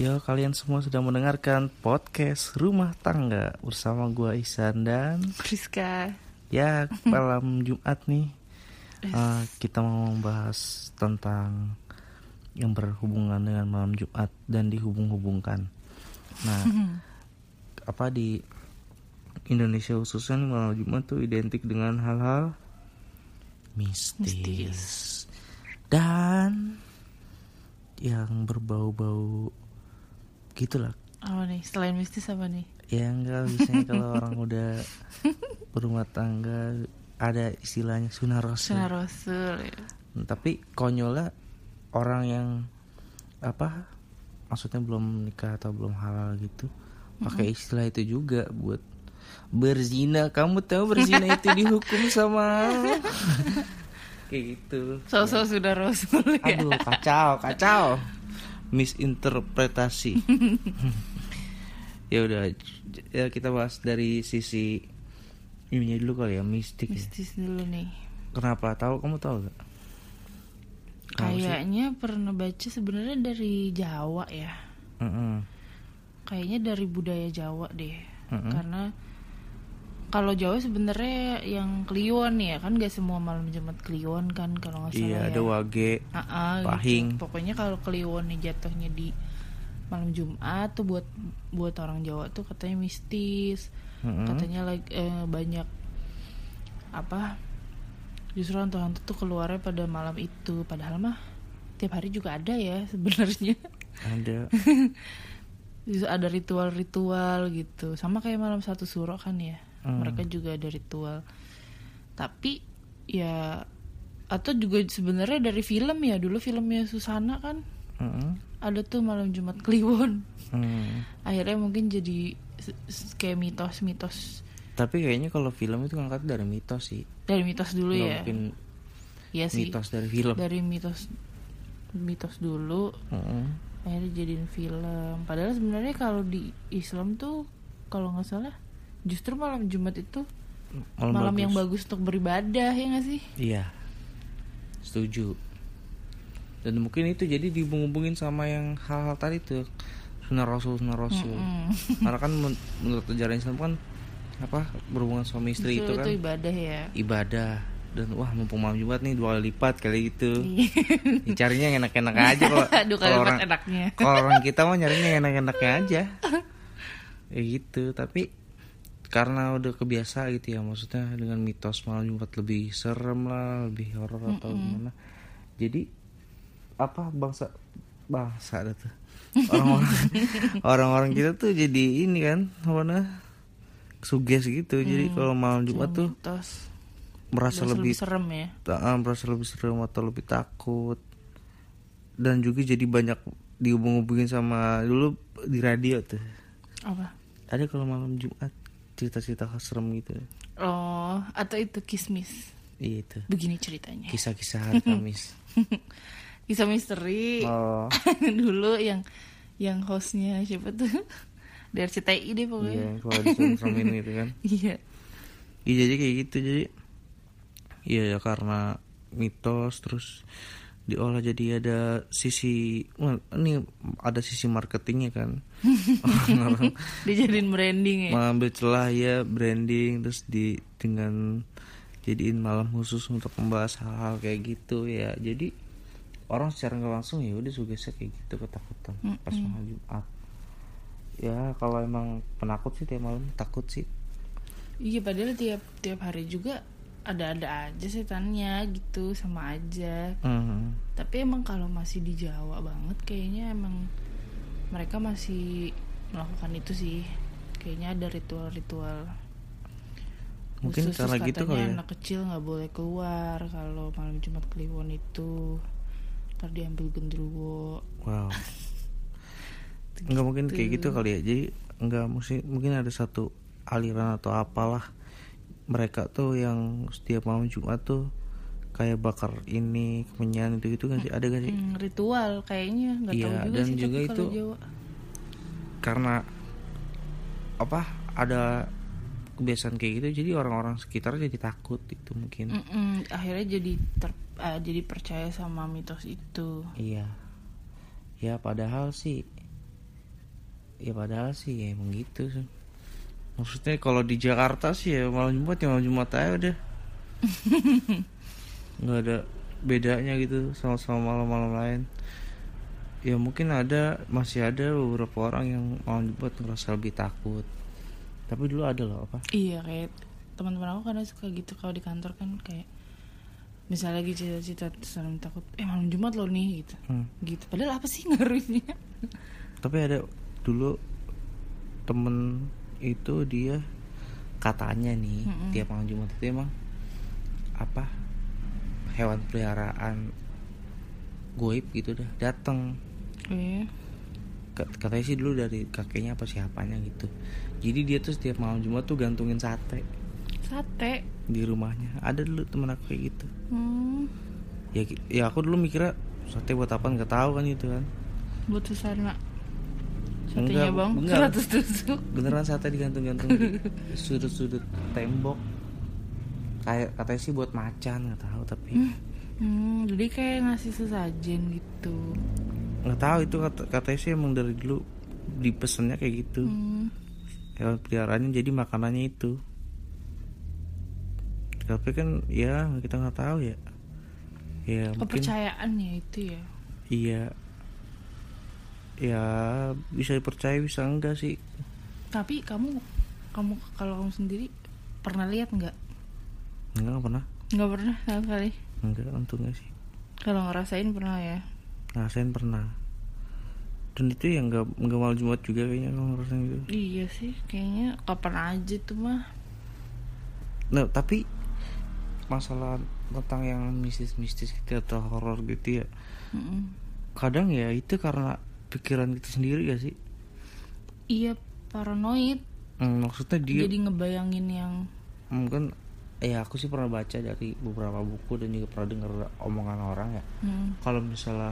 Yo, kalian semua sudah mendengarkan podcast Rumah Tangga bersama gua Ihsan dan Rizka. Ya, malam Jumat nih kita mau membahas tentang yang berhubungan dengan malam Jumat dan dihubung-hubungkan. Nah, apa di Indonesia khususnya malam Jumat tuh identik dengan hal-hal mistis. Dan yang berbau-bau gitulah. Apa nih? Selain mistis apa nih? Ya enggak, biasanya kalau orang udah berumah tangga ada istilahnya sunah rasul. Sunah rasul ya. Tapi konyolnya orang yang maksudnya belum nikah atau belum halal gitu pakai istilah itu juga buat berzina. Kamu tahu berzina itu dihukum sama kayak gitu. Sosok sudah rasul ya. Aduh, kacau. Misinterpretasi. Ya udah, ya kita bahas dari sisi ininya dulu kali ya, mistik. Mistis dulu nih. Kenapa? Kamu tahu gak? Kayaknya pernah baca sebenarnya dari Jawa ya. Kayaknya dari budaya Jawa deh. Karena kalau Jawa sebenarnya yang Kliwon ya kan, gak semua malam Jumat Kliwon kan kalau nggak salah. Iya, ya. ada Wage, Pahing. Gitu. Pokoknya kalau Kliwon nih jatuhnya di malam Jumat tuh buat orang Jawa tuh katanya mistis. Katanya banyak justru hantu-hantu tuh keluarnya pada malam itu. Padahal mah tiap hari juga ada ya sebenarnya. Ada. Justru ada ritual-ritual gitu. Sama kayak malam satu suro kan ya. Mereka juga ada ritual. Tapi ya, atau juga sebenarnya dari film ya. Dulu filmnya Susana kan ada tuh malam Jumat Kliwon. Akhirnya mungkin jadi kayak mitos-mitos. Tapi kayaknya kalau film itu ngangkat dari mitos sih. Dari mitos dulu. Nggak ya mungkin ya sih, mitos dari film. dari mitos dulu. Akhirnya jadiin film. Padahal sebenarnya kalau di Islam tuh kalau nggak salah justru malam Jumat itu malam yang bagus untuk beribadah, ya nggak sih? Iya, setuju. Dan mungkin itu jadi dihubung-hubungin sama yang hal-hal tadi tuh sunah rasul. Karena kan menurut ajaran Islam kan berhubungan suami istri itu kan ibadah ya. Ibadah. Dan wah, mumpung malam Jumat nih 2 kali lipat kali gitu. Carinya yang enak-enak aja kalau orang enaknya. Kalau orang kita mah nyarinya yang enak-enaknya aja. Ya gitu, tapi karena udah kebiasa gitu ya, maksudnya dengan mitos malam Jumat lebih serem lah, lebih horor atau gimana. Jadi bangsa ada tuh orang-orang kita tuh jadi ini kan suges gitu. Jadi kalau malam Jumat tuh merasa lebih serem ya. Merasa lebih serem atau lebih takut. Dan juga jadi banyak dihubung-hubungin sama dulu di radio tuh. Apa? Ada kalau malam Jumat cerita-cerita serem gitu. Oh, atau itu kismis. Iya itu. Begini ceritanya. Kisah-kisah hari Kamis. Kisah misteri. Oh. Dulu yang hostnya siapa tuh? Dari RCTI deh pokoknya. Iya, kalau diserem-seremin gitu kan. Iya. Iya, jadi kayak gitu. Jadi iya ya, karena mitos terus diolah jadi ada sisi marketingnya kan. Orang dijadiin branding ya. Mengambil celah ya branding, terus dengan jadiin malam khusus untuk membahas hal-hal kayak gitu ya. Jadi orang secara nggak langsung ya udah sugesnya kayak gitu, ketakutan pas malam Jumat. Ya kalau emang penakut sih tiap malam takut sih. Iya, padahal tiap hari juga ada aja setannya gitu, sama aja. Tapi emang kalau masih di Jawa banget kayaknya emang mereka masih melakukan itu sih. Kayaknya ada ritual-ritual mungkin khusus, karena gitu kali ya. Anak kecil nggak boleh keluar kalau malam Jumat Kliwon itu, ntar diambil gendruwo. Wow. Nggak mungkin kayak gitu kali ya. Jadi nggak mungkin ada satu aliran atau apalah mereka tuh yang setiap malam Jumat tuh kayak bakar ini kemenyan itu kan sih, ada gak sih? Ritual kayaknya, nggak tahu juga dan sih. juga tapi itu Jawa, karena ada kebiasaan kayak gitu, jadi orang-orang sekitar jadi takut itu mungkin. Akhirnya jadi percaya sama mitos itu. Iya. Ya padahal sih Ya padahal sih ya emang gitu sih. Maksudnya kalau di Jakarta sih ya malam Jumat ya malam Jumat aja udah. Nggak ada bedanya gitu sama malam-malam lain. Ya mungkin masih ada beberapa orang yang malam Jumat ngerasa lebih takut. Tapi dulu ada loh apa? Iya, kayak teman-teman aku kadang suka gitu kalau di kantor kan, kayak misalnya lagi cita-cita serem takut malam Jumat loh nih gitu. Gitu. Padahal apa sih ngaruhnya? Tapi ada dulu temen itu dia katanya nih tiap malam Jumat itu emang apa hewan peliharaan goib gitu dah datang. Katanya sih dulu dari kakeknya apa siapanya gitu. Jadi dia tuh setiap malam Jumat tuh gantungin sate di rumahnya. Ada dulu temen aku kayak gitu. Ya aku dulu mikirnya sate buat apa nggak tahu kan gitu kan. Buat susana satenya bang 100 tusuk. Beneran sate digantung-gantung di sudut-sudut tembok. Kayak katanya sih buat macan nggak tahu tapi. Jadi kayak ngasih sesajen gitu. Nggak tahu itu katanya sih emang dari dulu dipesennya kayak gitu. Hewan peliharaannya jadi makanannya itu. Tapi kan ya kita nggak tahu ya. Ya kepercayaan ya itu ya. Iya. Ya bisa dipercaya bisa enggak sih. Tapi kamu kalau kamu sendiri pernah lihat nggak? Enggak pernah. Nggak pernah sama sekali. Enggak, untungnya sih. Kalau ngerasain pernah ya? Ngerasain pernah. Dan itu yang nggak malam Jumat juga kayaknya kalau ngerasain gitu. Iya sih, kayaknya kapan aja tuh mah. Nah tapi masalah tentang yang mistis-mistis gitu atau horor gitu ya. Kadang ya itu karena pikiran kita sendiri gak sih? Iya, paranoid. Maksudnya dia jadi ngebayangin yang mungkin ya aku sih pernah baca dari beberapa buku dan juga pernah dengar omongan orang ya. Kalau misalnya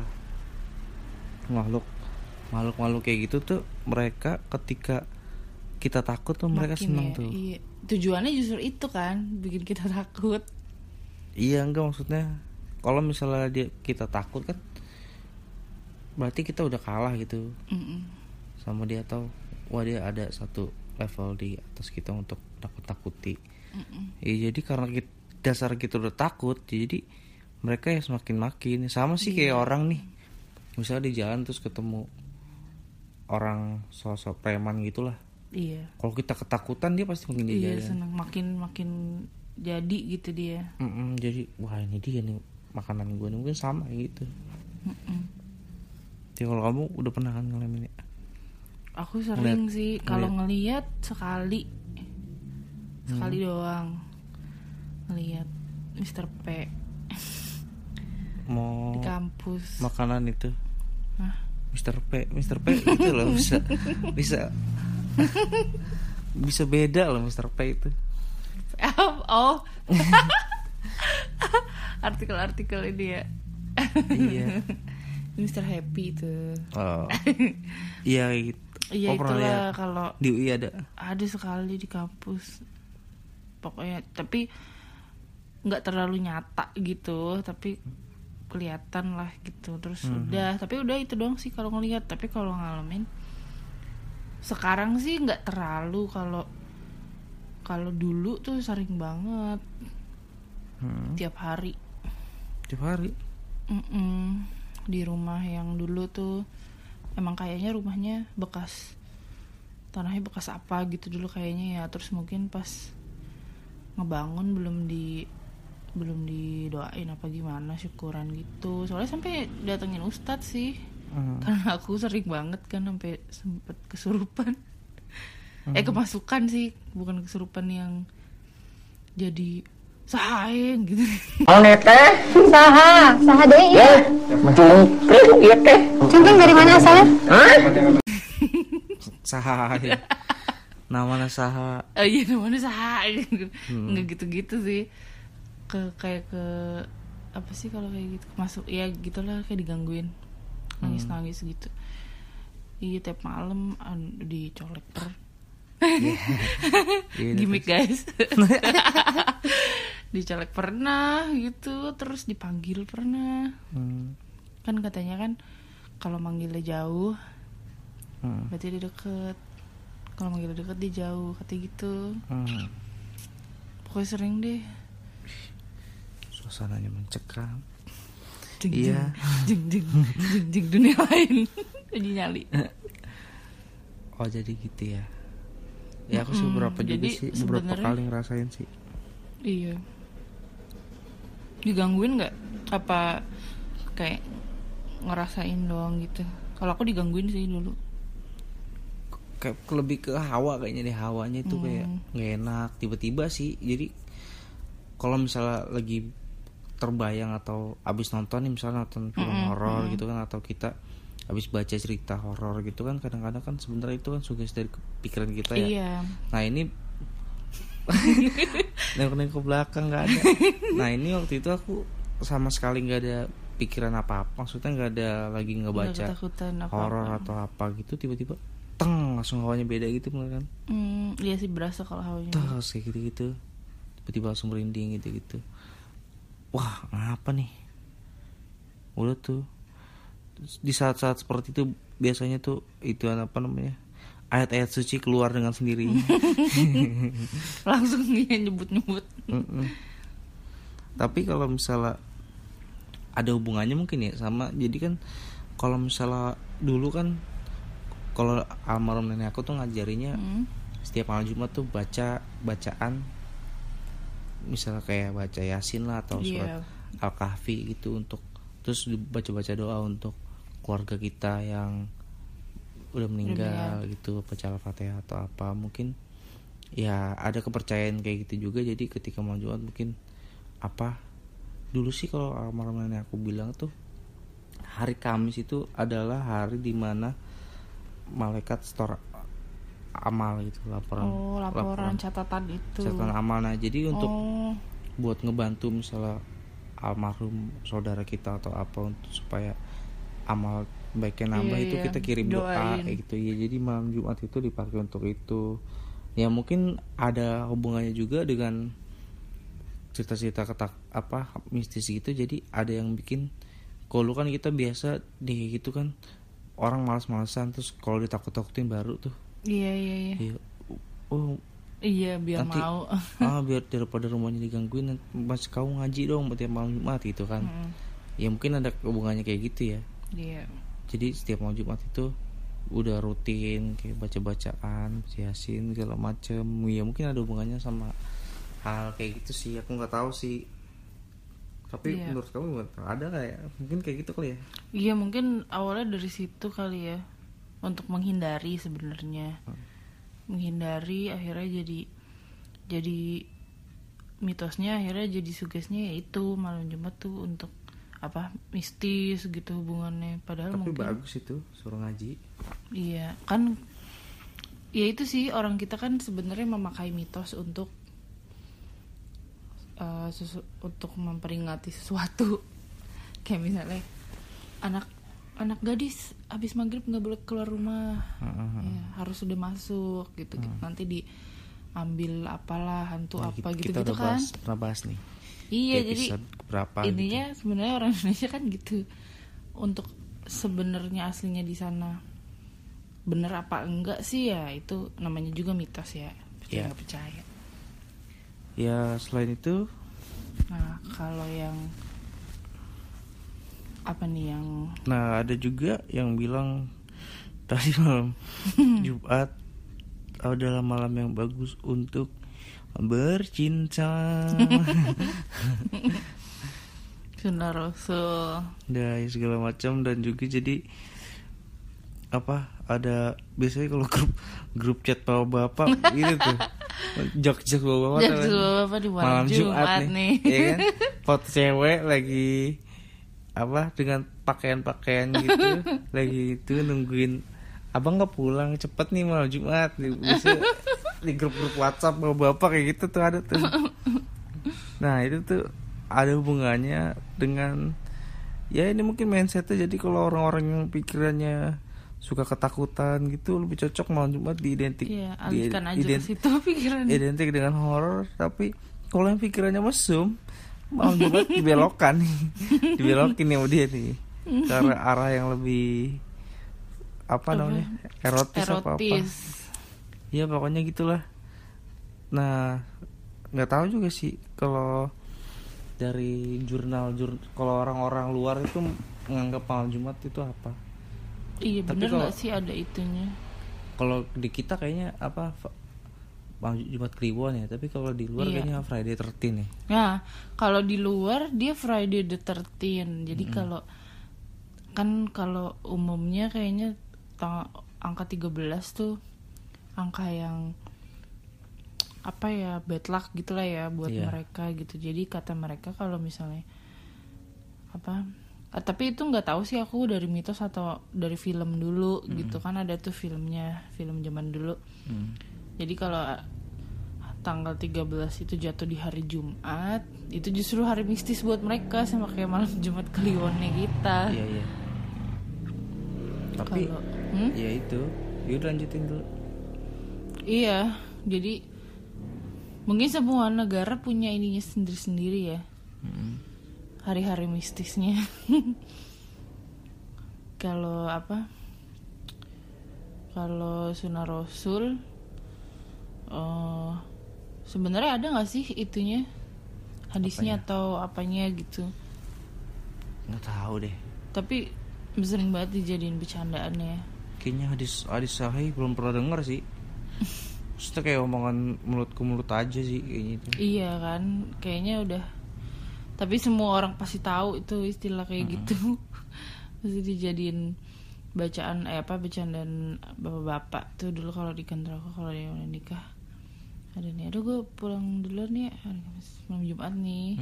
makhluk kayak gitu tuh mereka ketika kita takut tuh mereka senang tuh. Iya. Tujuannya justru itu kan, bikin kita takut. Iya, enggak maksudnya kalau misalnya kita takut kan berarti kita udah kalah gitu sama dia, atau wah dia ada satu level di atas kita untuk takut-takuti. Ya, jadi karena dasar kita udah takut, jadi mereka ya semakin sama sih kayak orang nih. Misalnya di jalan terus ketemu orang sosok preman gitulah. Iya. Kalau kita ketakutan dia pasti makin jajan. Iya, senang makin jadi gitu dia. Jadi wah ini dia nih makanan gue nih, mungkin sama gitu. Jadi kalau kamu udah pernah kan ngalamin ya? Aku sering sih kalau ngelihat sekali doang ngelihat Mr. P mau di kampus makanan itu. Hah? Mr. P itu loh bisa beda loh Mr. P itu. Oh. Artikel ini ya. Iya. Mr. Happy itu. Oh. Iya gitu. Iya, itulah kalau di UI ada sekali di kampus. Pokoknya tapi nggak terlalu nyata gitu, tapi kelihatan lah gitu. Terus udah itu doang sih kalau ngelihat. Tapi kalau ngalamin sekarang sih nggak terlalu. Kalau dulu tuh sering banget. Tiap hari di rumah yang dulu tuh emang kayaknya rumahnya bekas tanahnya bekas apa gitu dulu kayaknya ya. Terus mungkin pas ngebangun belum didoain apa gimana, syukuran gitu. Soalnya sampai datengin ustadz sih. Karena aku sering banget kan sampai sempet kesurupan. Kemasukan sih, bukan kesurupan yang jadi sahaeng gitu. Oh teh saha deui ya mencungkring ieu teh. Cungkring dari mana asalnya? Saha. Namanya saha. Oh iya, namanya saha. Enggak gitu-gitu sih. Kayak ke apa sih kalau kayak gitu? Masuk ya gitulah, kayak digangguin. Nangis gitu. Iya, tiap malam dicolek gimmick guys. Dicolek pernah gitu, terus dipanggil pernah. Kan katanya kan kalau manggilnya jauh berarti dia deket. Kalau manggil deket dia jauh, katanya gitu. Pokoknya sering deh. Suasananya mencekam. Jeng, Iya. jeng dunia lain. Jadi nyali. Oh jadi gitu ya. Ya aku sih beberapa juga sih, beberapa kali ngerasain sih. Iya. Digangguin nggak? Apa kayak ngerasain doang gitu? Kalau aku digangguin sih dulu. Kayak lebih ke hawa kayaknya deh, hawanya itu kayak nggak enak tiba-tiba sih. Jadi kalau misalnya lagi terbayang atau abis nonton nih, misalnya nonton film horor gitu kan, atau kita abis baca cerita horor gitu kan, kadang-kadang kan sebenarnya itu kan sugesti dari pikiran kita ya. Iya. Nah ini nengok ke belakang nggak ada. Nah ini waktu itu aku sama sekali nggak ada pikiran apa-apa, maksudnya nggak ada lagi ngebaca horor atau apa gitu, tiba-tiba teng langsung hawanya beda gitu kan. Iya sih berasa kalau hawanya. Terus kayak gitu-gitu, tiba-tiba langsung merinding gitu-gitu. Wah ngapa nih? Udah tuh di saat-saat seperti itu biasanya tuh itu apa namanya, ayat-ayat suci keluar dengan sendirinya. Langsung dia nyebut-nyebut. Tapi kalau misalnya ada hubungannya mungkin ya sama, jadi kan kalau misalnya dulu kan kalau almarhum nenek aku tuh ngajarinya setiap malam Jumat tuh bacaan misalnya kayak baca Yasin lah atau surat Al-Kahfi gitu, untuk terus baca-baca doa untuk keluarga kita yang udah meninggal gitu, baca Al-Fatihah atau apa. Mungkin ya ada kepercayaan kayak gitu juga. Jadi ketika malam Jumat mungkin apa, dulu sih kalau almarhum nenek aku bilang tuh hari Kamis itu adalah hari dimana malaikat store amal gitu, laporan catatan itu, catatan amal. Nah jadi untuk buat ngebantu misalnya almarhum saudara kita atau apa, untuk supaya amal baiknya nambah, itu kita kirim doa kayak gitu ya. Jadi malam Jumat itu dipakai untuk itu ya. Mungkin ada hubungannya juga dengan cerita-cerita apa mistis gitu. Jadi ada yang bikin, kalau kan kita biasa deh gitu kan, orang malas-malasan, terus kalau ditakut-takutin baru tuh. Iya. Oh iya, biar nanti, mau. Biar daripada rumahnya digangguin, masih kau ngaji dong tiap malam Jumat gitu kan. Ya mungkin ada hubungannya kayak gitu ya. Iya. Jadi setiap malam Jumat itu udah rutin kayak baca-bacaan, Yasin segala macem. Ya mungkin ada hubungannya sama hal kayak gitu sih. Aku nggak tahu sih. Tapi menurut kamu ada nggak ya? Mungkin kayak gitu kali ya? Iya, mungkin awalnya dari situ kali ya. Untuk menghindari sebenarnya. Menghindari, akhirnya jadi mitosnya, akhirnya jadi sugesnya yaitu malam Jumat tuh untuk apa, mistis gitu hubungannya. Padahal tapi mungkin bagus itu suruh ngaji. Iya kan, ya itu sih, orang kita kan sebenarnya memakai mitos untuk untuk memperingati sesuatu. Kayak misalnya anak gadis habis maghrib nggak boleh keluar rumah, ya, harus sudah masuk gitu. Nanti diambil apalah hantu nah, apa kita gitu kan. Pernah bahas nih. Iya, jadi berapa intinya gitu. Sebenarnya orang Indonesia kan gitu. Untuk sebenarnya aslinya di sana bener apa enggak sih, ya itu namanya juga mitos ya. Percaya nggak percaya. Ya selain itu, nah kalau yang apa nih yang, nah ada juga yang bilang tadi malam Jumat adalah malam yang bagus untuk bercinta. Sunnah Rasul. Ya segala macam. Dan juga jadi apa, ada biasanya kalau grup chat bapak gitu tuh, jok bapak di malam Jumat nih. Ya kan? Foto cewek lagi apa dengan pakaian gitu lagi itu nungguin abang nggak pulang cepet nih malam Jumat. Biasanya di grup-grup WhatsApp bapak kayak gitu tuh ada tuh. Nah itu tuh ada hubungannya dengan ya ini mungkin mindsetnya. Jadi kalau orang-orang yang pikirannya suka ketakutan gitu lebih cocok malam Jumat diidentik, alihkan aja ke situ pikirannya. Identik dengan horor. Tapi kalau yang pikirannya mesum, malam Jumat dibelokan nih, dibelokin ya dia nih ke arah yang lebih apa namanya erotis apa ya pokoknya gitulah. Nah nggak tahu juga sih kalau dari jurnal kalau orang-orang luar itu menganggap malam Jumat itu apa. Iya benar nggak sih ada itunya. Kalau di kita kayaknya apa malam Jumat Kliwon ya, tapi kalau di luar kayaknya Friday 13 ya. Nah kalau di luar dia Friday the 13. Jadi kalau umumnya kayaknya angka 13 tuh angka yang apa ya, bad luck gitulah ya buat mereka gitu. Jadi kata mereka kalau misalnya apa, tapi itu nggak tahu sih aku dari mitos atau dari film dulu gitu kan, ada tuh filmnya, film zaman dulu. Jadi kalau tanggal 13 itu jatuh di hari Jumat, itu justru hari mistis buat mereka, sama kayak malam Jumat Kliwonnya kita. Iya. Tapi ya itu, yaudah lanjutin dulu. Iya, jadi mungkin semua negara punya ininya sendiri-sendiri ya, hari-hari mistisnya. Kalau apa? Kalau Sunnah Rasul, sebenarnya ada nggak sih itunya, hadisnya atau apanya gitu? Nggak tahu deh. Tapi sering banget dijadiin bercandaannya. Kayaknya hadis sahih belum pernah denger sih. Maksudnya kayak omongan mulut ke mulut aja sih kayaknya itu. Iya kan, kayaknya udah. Tapi semua orang pasti tahu itu istilah kayak gitu. Pasti dijadiin bacaan bercandaan bapak-bapak tuh dulu kalau di kantor aku, kalau dia udah nikah. Ada nih, aduh gue pulang duluan nih, malam Jumat nih.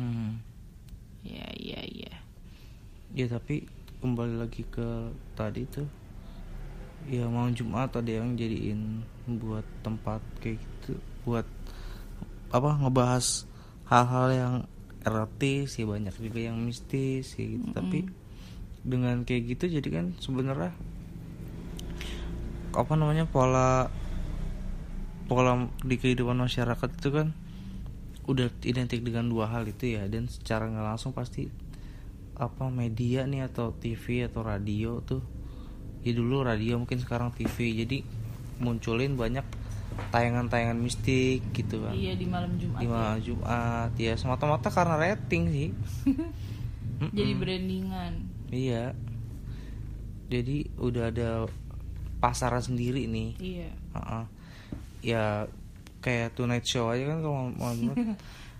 Iya. Ya tapi kembali lagi ke tadi tuh. Ya malam Jumat ada yang jadiin buat tempat kayak gitu, buat apa, ngebahas hal-hal yang erotis ya, banyak juga yang mistis ya gitu. Tapi dengan kayak gitu jadi kan sebenarnya apa namanya, pola di kehidupan masyarakat itu kan udah identik dengan dua hal itu ya, dan secara nggak langsung pasti apa media nih atau TV atau radio tuh, ya dulu radio mungkin sekarang TV, jadi munculin banyak tayangan-tayangan mistik gitu kan. Iya di malam Jumat. Di malam Jumat ya semata-mata karena rating sih. Jadi brandingan. Iya. Jadi udah ada pasaran sendiri nih. Iya. Ya kayak Tonight Show aja kan kalau malam Jumat.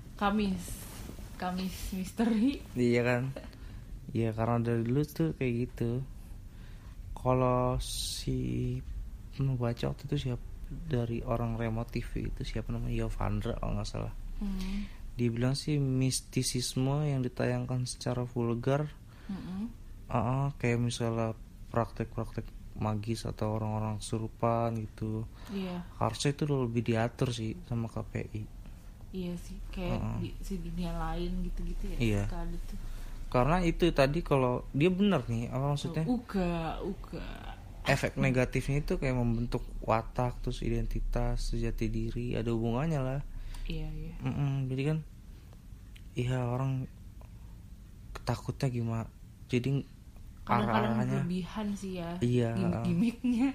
Kamis misteri. Iya kan. Iya karena dari dulu tuh kayak gitu. Kalau si membaca waktu itu siapa dari orang remote TV itu, siapa namanya, Yovandra kalau nggak salah. Dia bilang sih mistisisme yang ditayangkan secara vulgar, kayak misalnya praktek-praktek magis atau orang-orang kesurupan gitu. Iya. Harusnya itu lebih diatur sih sama KPI. Iya sih, kayak di dunia lain gitu-gitu ya. Iya. Karena itu tadi kalau dia benar nih, apa maksudnya? Uga. Efek negatifnya itu kayak membentuk watak, terus identitas, jati diri, ada hubungannya lah. Iya. Jadi kan, iya orang takutnya gimana? Jadi kadang-kadang berlebihan sih ya. Iya. Gimik-gimiknya.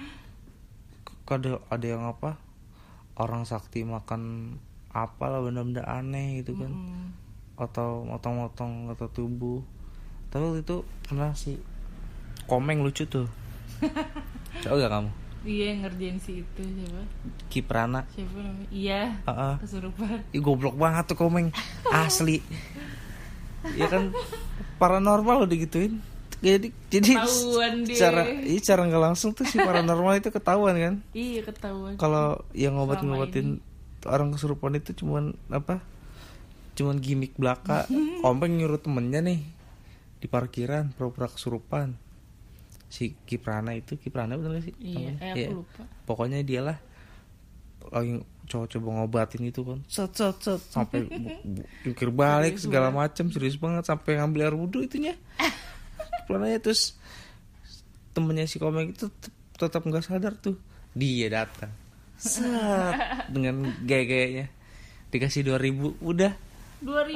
Ada yang apa? Orang sakti makan apalah benda-benda aneh gitu kan. Atau motong-motong atau tubuh. Tapi waktu itu pernah sih Komeng lucu tuh. Coba gak kamu? Iya yang ngerjain si itu siapa? Kiprana. Siapa namanya? Iya. Kesurupan. Ih goblok banget tuh Komeng. Asli. Ya kan paranormal udah gituin. Jadi secara nggak langsung tuh si paranormal itu ketahuan kan? Iya ketahuan. Kalau yang ngobatin orang kesurupan itu cuman gimmick belaka. Komeng nyuruh temennya nih di parkiran pura-pura kesurupan. Si Kiprana bener gak sih? Iya, aku lupa. Pokoknya dialah lagi coba ngobatin itu kan. Set sampai jungkir balik segala macam, serius banget sampai ngambil air wudhu itunya. Kiprananya terus temennya si Komeng itu tetap enggak sadar tuh. Dia datang. Set dengan gaya-gayanya. Dikasih 2.000 udah.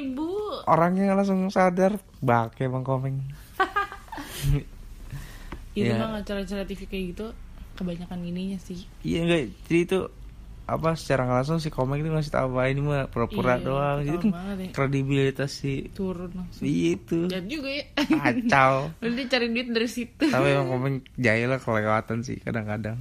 2.000. Orangnya langsung sadar, bangke Bang Komeng. Itu Ya. mah acara-acara TV kayak gitu kebanyakan ininya sih. Iya enggak, jadi itu apa secara nggak langsung si komik itu ngasih tahu ini mah pura-pura Iya, doang. Jadi kan banget ya. kredibilitas si Turun langsung. itu Jahat juga ya. kacau. Udah dia cari duit dari situ. Tapi emang komik jahil lah kelewatan sih kadang-kadang.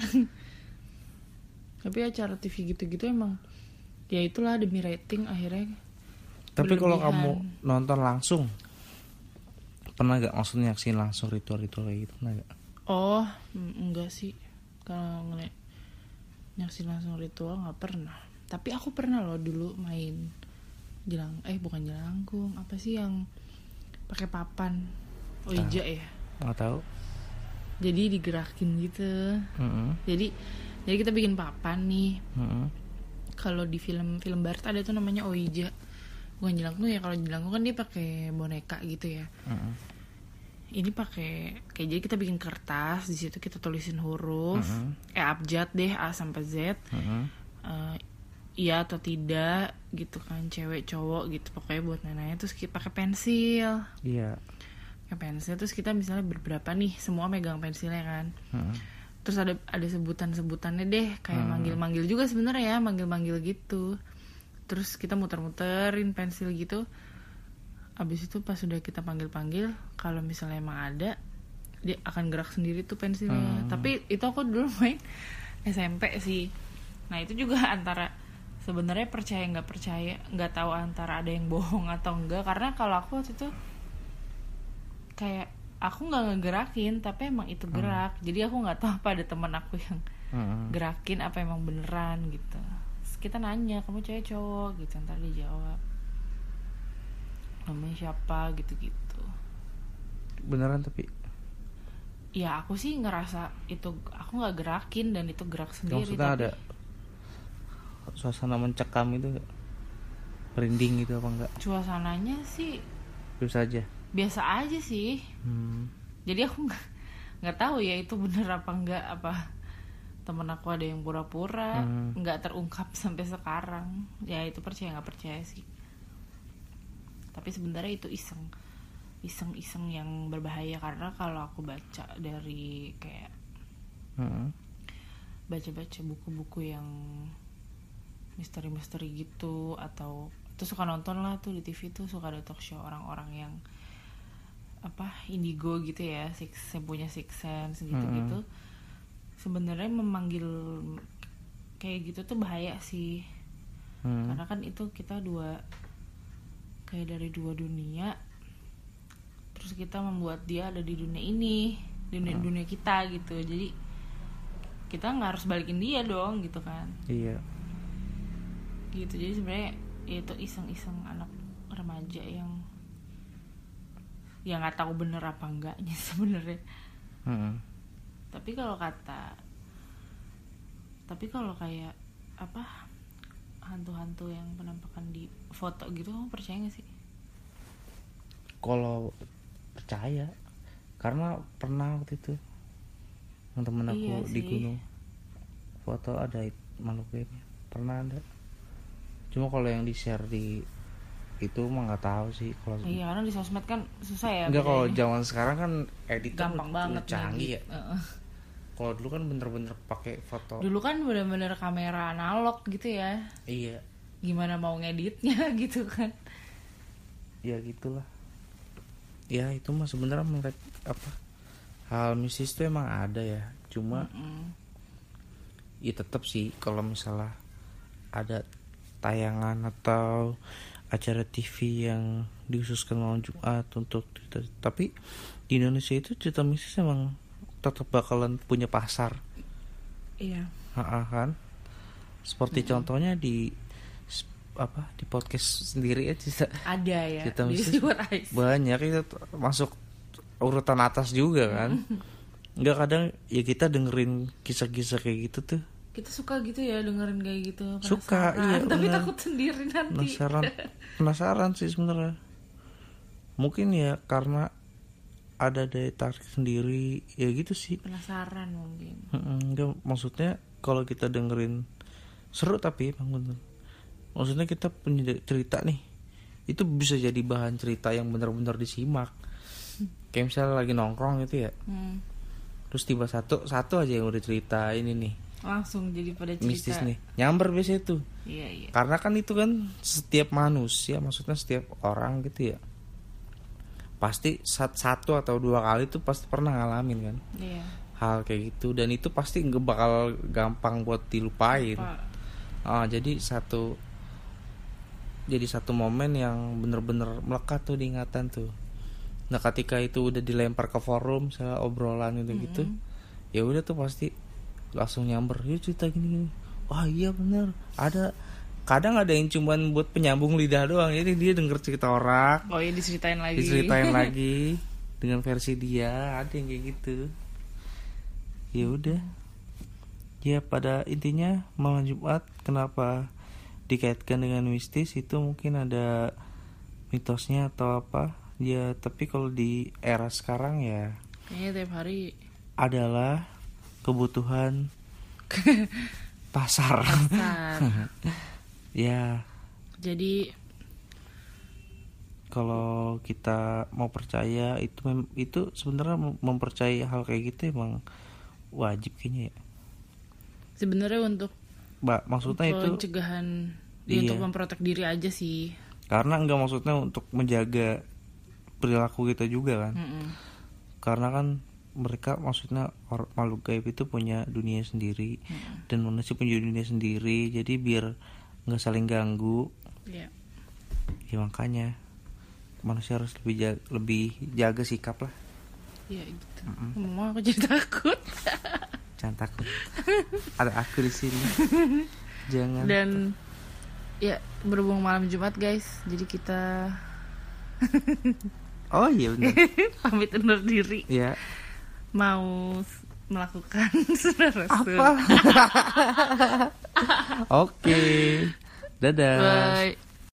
Tapi acara TV gitu-gitu emang ya itulah demi rating akhirnya. Tapi kalau berlebihan. kamu nonton langsung, pernah gak maksudnya nyaksiin langsung ritual-ritual kayak gitu, pernah gak? Oh, enggak sih. Kalau ngeliat nyaksiin langsung ritual nggak pernah. Tapi aku pernah loh dulu main bukan jelangkung, apa sih yang pakai papan Ouija ya. Nggak tahu. Jadi digerakin gitu. Jadi kita bikin papan nih. Kalau di film barat ada tuh namanya Ouija. Bukan jelangkung ya, kalau jelangkung kan dia pakai boneka gitu ya. Ini pakai kayak jadi kita bikin kertas, di situ kita tulisin huruf abjad deh, A sampai Z. Iya atau tidak gitu kan, cewek cowok gitu pokoknya buat nanya. Terus kita pakai pensil. Iya. Pakai pensil, terus kita misalnya beberapa nih semua megang pensilnya kan. Terus ada sebutan-sebutannya deh, kayak manggil-manggil juga sebenarnya ya, manggil-manggil gitu. Terus kita muter-muterin pensil gitu. Abis itu pas sudah kita panggil-panggil, kalau misalnya emang ada, dia akan gerak sendiri tuh pensilnya. Tapi itu aku dulu main SMP sih. Nah itu juga antara sebenarnya percaya nggak percaya, nggak tahu antara ada yang bohong atau enggak. Karena kalau aku waktu itu kayak aku nggak ngegerakin, tapi emang itu gerak. Jadi aku nggak tahu apa ada teman aku yang gerakin apa emang beneran gitu. Terus kita nanya, kamu cewek cowok gitu, ntar dia jawab namanya siapa gitu-gitu. Beneran tapi Ya aku sih ngerasa itu aku nggak gerakin dan itu gerak sendiri. maksudnya tapi ada suasana mencekam itu gak? Merinding gitu apa enggak? suasananya sih Biasa aja. biasa aja sih. Jadi aku nggak tahu ya itu bener apa enggak, apa temen aku ada yang pura-pura nggak terungkap sampai sekarang. Ya itu percaya nggak percaya sih. Tapi sebenarnya itu iseng yang berbahaya, karena kalau aku baca dari kayak baca-baca buku-buku yang misteri-misteri gitu, atau tuh suka nonton lah tuh di TV tuh suka ada talk show orang-orang yang apa indigo gitu ya, yang punya six sense gitu-gitu. Sebenarnya memanggil kayak gitu tuh bahaya sih. Karena kan itu kita kayak dari dua dunia, terus kita membuat dia ada di dunia ini, dunia kita gitu. Jadi kita nggak harus balikin dia dong gitu kan. Iya. Gitu. Jadi sebenarnya itu iseng-iseng anak remaja yang ya nggak tahu bener apa enggaknya sebenarnya. Tapi kalau kayak apa hantu-hantu yang penampakan di foto gitu, kamu percaya nggak sih? Kalau percaya, karena pernah waktu itu yang temen aku Iya di sih. gunung foto ada makhluk gaibnya, pernah ada. Cuma kalau yang di share di itu mah nggak tahu sih kalau. Iya, karena di sosmed kan susah ya. Enggak, kalau bedanya. zaman sekarang kan editor Gampang banget canggih ya. Heeh. Kalau dulu kan bener-bener pakai foto. Dulu kan bener-bener kamera analog gitu ya. Iya. Gimana mau ngeditnya gitu kan? Ya gitulah. Ya itu mah sebenarnya mereka apa hal mistis itu emang ada ya. Cuma ya tetap sih kalau misalnya ada tayangan atau acara TV yang dikhususkan malam Jumat untuk tapi di Indonesia itu cerita mistis emang tetap bakalan punya pasar. Iya. Kan seperti contohnya di podcast sendiri ya Ada ya. cerita Di mistis What I See. banyak itu masuk urutan atas juga kan. Enggak, kadang ya kita dengerin kisah-kisah kayak gitu tuh. Kita suka gitu ya dengerin kayak gitu. Suka, Penasaran, iya, tapi bener. takut sendiri nanti. Penasaran sih sebenarnya. Mungkin ya karena ada daya tarik sendiri ya gitu sih. Penasaran mungkin. Enggak, maksudnya kalau kita dengerin seru, tapi emang bener. Maksudnya kita punya cerita nih, itu bisa jadi bahan cerita yang benar-benar disimak. Kayak misalnya lagi nongkrong gitu ya, Terus tiba satu aja yang udah cerita ini nih. Langsung jadi pada cerita. Mistis nih. Nyamber biasanya tuh. Iya. Karena kan itu kan setiap manusia, maksudnya setiap orang gitu ya. Pasti satu atau dua kali tuh pasti pernah ngalamin kan. Iya. Hal kayak gitu, dan itu pasti nggak bakal gampang buat dilupain. Jadi satu momen yang bener-bener melekat tuh di ingatan tuh. Nah ketika itu udah dilempar ke forum, misalnya obrolan gitu, ya udah tuh pasti langsung nyamber, yuk cerita gini. Wah iya bener, ada kadang ada yang cuman buat penyambung lidah doang, jadi dia denger cerita orang. Oh iya, diceritain lagi dengan versi dia, ada yang kayak gitu. Ya udah, ya pada intinya malam Jumat kenapa dikaitkan dengan mistis itu mungkin ada mitosnya atau apa ya, tapi kalau di era sekarang ya kayaknya tiap hari adalah kebutuhan pasar. Ya jadi kalau kita mau percaya itu sebenarnya mempercayai hal kayak gitu emang wajib kayaknya ya. Sebenarnya untuk maksudnya itu pencegahan, iya. Untuk memprotek diri aja sih. Karena enggak maksudnya untuk menjaga perilaku kita juga kan. Karena kan mereka maksudnya makhluk gaib itu punya dunia sendiri, dan manusia punya dunia sendiri, jadi biar nggak saling ganggu. Ya makanya manusia harus lebih jaga sikap lah. Ya gitu. Ngomong aku jadi takut. Jangan takut. Ada aku di sini. Jangan. Dan ya berhubung malam Jumat guys, jadi kita oh iya benar. pamit undur diri. Ya. Mau melakukan sunah rasul. Apa? Oke. Dadah. Bye.